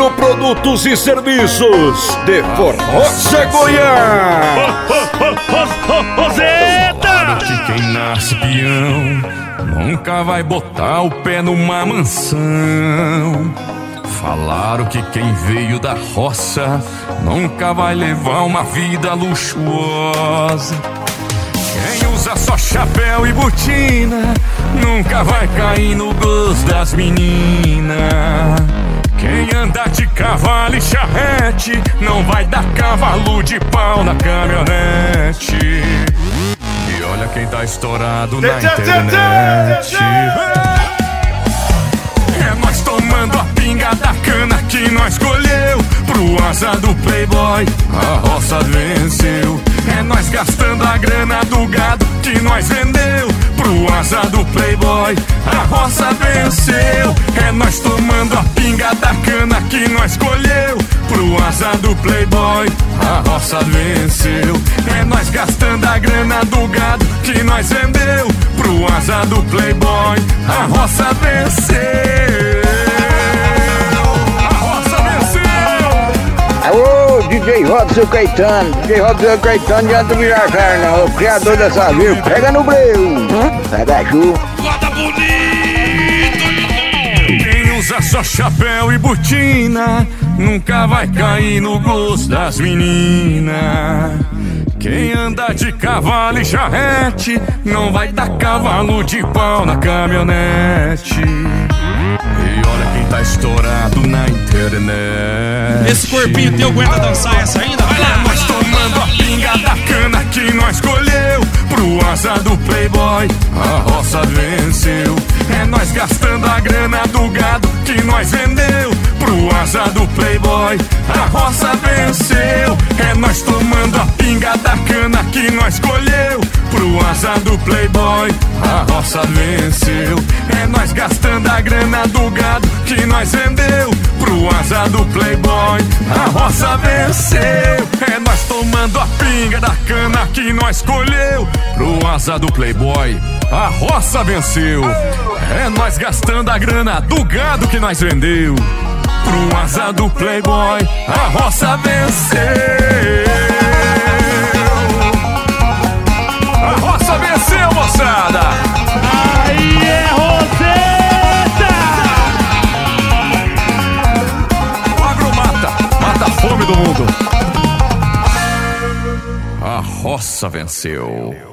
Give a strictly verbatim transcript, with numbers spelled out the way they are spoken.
Produtos e Serviços de Formosa, Goiás. Roseta! Que quem nasce peão nunca vai botar o pé numa mansão. Falaram que quem veio da roça nunca vai levar uma vida luxuosa. Quem usa só chapéu e botina nunca vai cair no gosto das meninas. Quem anda de cavalo e charrete não vai dar cavalo de pau na caminhonete. E olha quem tá estourado na internet. É nós tomando a pinga da cana que nós colheu. Pro asa do playboy a roça venceu. É nós gastando a grana do gado que nós vendeu. Pro asa do playboy a roça venceu. É nós tomando a pinga da cana que nós colheu. Pro asa do playboy a roça venceu. É nós gastando a grana do gado que nós vendeu. Pro asa do playboy a roça venceu. A roça venceu. Alô, D J Robson Caetano, D J Robson Caetano, não adianta virar cara não, o criador dessa vírgula, pega no breu, pega a chuva. Guarda bonito! Quem usa só chapéu e botina nunca vai cair no gosto das meninas. Quem anda de cavalo e charrete não vai dar cavalo de pau na caminhonete. E olha quem tá estourado na internet. Esse corpinho teu aguenta dançar essa ainda? Vai lá! É nós tomando a pinga da cana que nós colheu. Pro asa do playboy a roça venceu. É nós gastando a grana do gado que nós vendeu. Pro asa do playboy a roça venceu. É nós tomando a pinga da cana que nós colheu. Pro asa do playboy a roça venceu. É nós gastando a grana do gado que nós vendeu. Pro asa do playboy a roça venceu. É nós tomando a pinga da cana que nós colheu. Pro asa do playboy a roça venceu. É nós gastando a grana do gado que nós vendeu. Pro asa do playboy a roça venceu. A roça venceu, moçada. Aí é Roseta! O agro mata, mata a fome do mundo. A roça venceu.